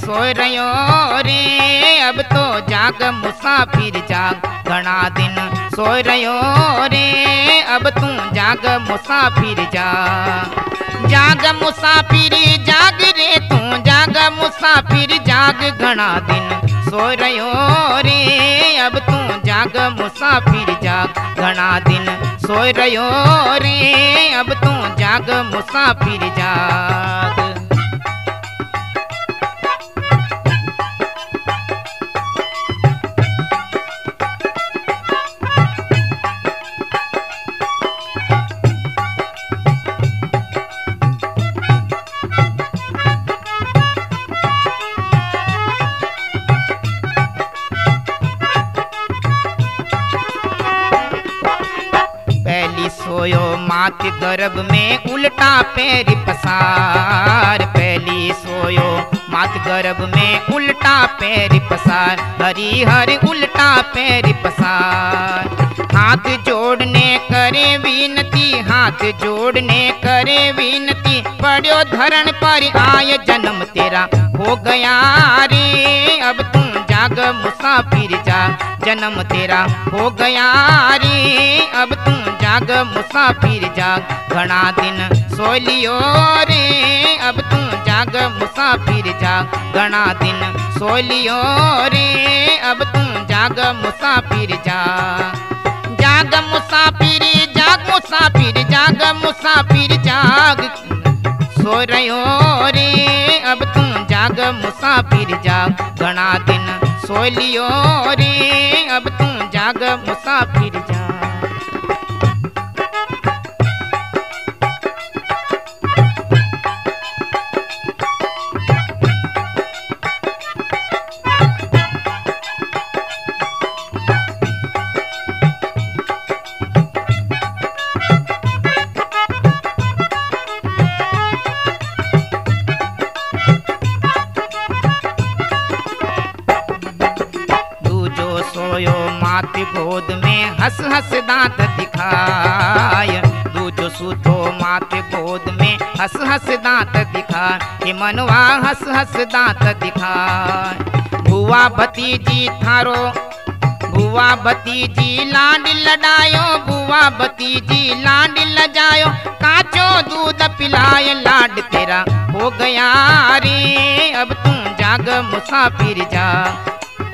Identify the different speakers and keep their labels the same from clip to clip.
Speaker 1: सो रयो रे अब तो जाग मुसाफिर जाग। घना दिन सो रयो रे अब तू जाग मुसाफिर जाग। जाग मुसाफिर जाग रे तू जाग मुसाफिर जाग। घना दिन सो रयो रे अब तू जाग मुसाफिर जाग। घना दिन सो रयो रे अब तू जाग मुसाफिर जाग। सोयो माँ के गर्भ में उल्टा पैर पसार। पहली सोयो माँ के गर्भ में उल्टा पैर पसार। हरी हर उल्टा पैर पसार। हाथ जोड़ने करे विनती हाथ जोड़ने करे विनती। पड़ो धरण पर आय जन्म तेरा हो गया रे अब तू जाग मुसाफिर जाग। जन्म तेरा हो गया रे अब तू जाग मुसाफिर जाग। घना दिन सो लियो रे अब तू जाग मुसाफिर जाग। घना दिन सो लियो रे अब तू जाग मुसाफिर जाग। जाग मुसाफिर जाग मुसाफिर जाग मुसाफिर जाग। सो रयो रे अब तू जाग मुसाफिर जाग। घना दिन सो लियो रे अब तू जाग मुसाफिर जाग। सोयो मात गोद में हंस हंस दांत दिखाय। तू जो सूतो मात गोद में हंस हंस दांत दिखा। हे मनवा हंस हंस दांत दिखाय। बुआ भतीजी थारो बुआ भतीजी लाड लडायो। बुआ भतीजी लाड लजायो। काचो दूध पिलाए लाड तेरा हो गया रे अब तू जाग मुसाफिर जाग।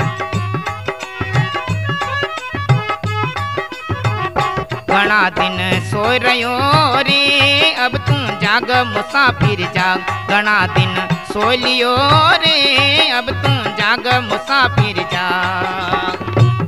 Speaker 1: घना दिन सो रयो रे अब तू जाग मुसाफिर जाग। घना दिन सो लियो रे अब तू जाग मुसाफिर जाग।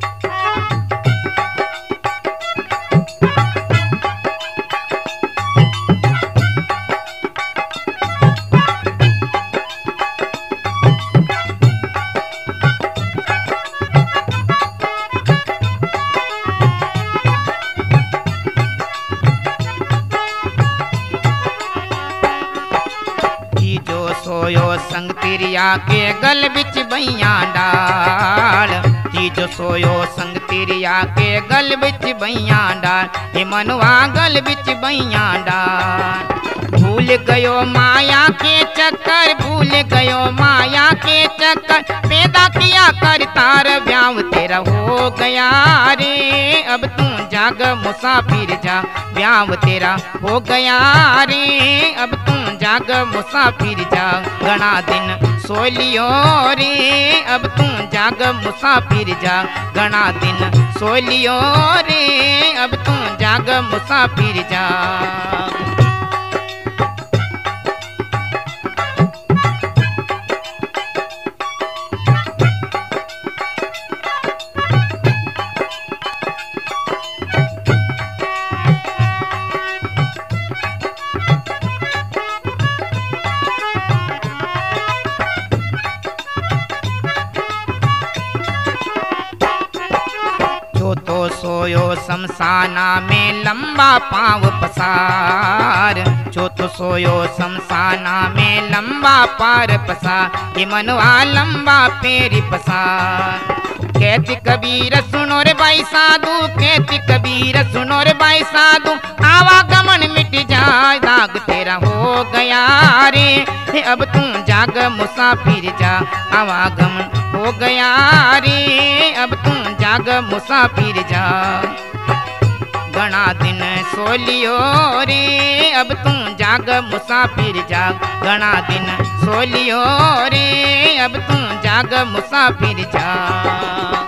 Speaker 1: सोयो संग तिरिया के गल बिच बइया डाल। तीजो सोयो संग तिरिया के गल बिच बइया डाल। हे मनवा गल बिच बइया डाल। भूल गयो माया के चक्कर भूल गयो माया के चक्कर। पैदा किया कर तार ब्याह तेरा हो गया रे अब तू जाग मुसाफिर जा। ब्याह तेरा हो गया रे अब तू जाग मुसाफिर जाग। घना दिन सो लियो रे अब तू जाग मुसाफिर जाग। घना दिन सो लियो रे अब तू जाग मुसाफिर जाग। तो सोयो शमशाना में लंबा पाँव पसार। जो तो सोयो शमशाना में लंबा पार पसार। ये मनवा लंबा पैर पसार। कहती कबीर सुनो रे भाई साधु, कहती कबीर सुनो रे भाई साधु, आवागमन मिट जाए दाग तेरा हो गया रे, अब तू जाग मुसाफिर जा, आवागमन हो गया रे, अब तू जाग मुसाफिर जा। घना दिन सो लियो रे, अब तू जाग मुसाफिर जा, घना दिन सो लियो रे, अब तू जाग मुसाफिर जा।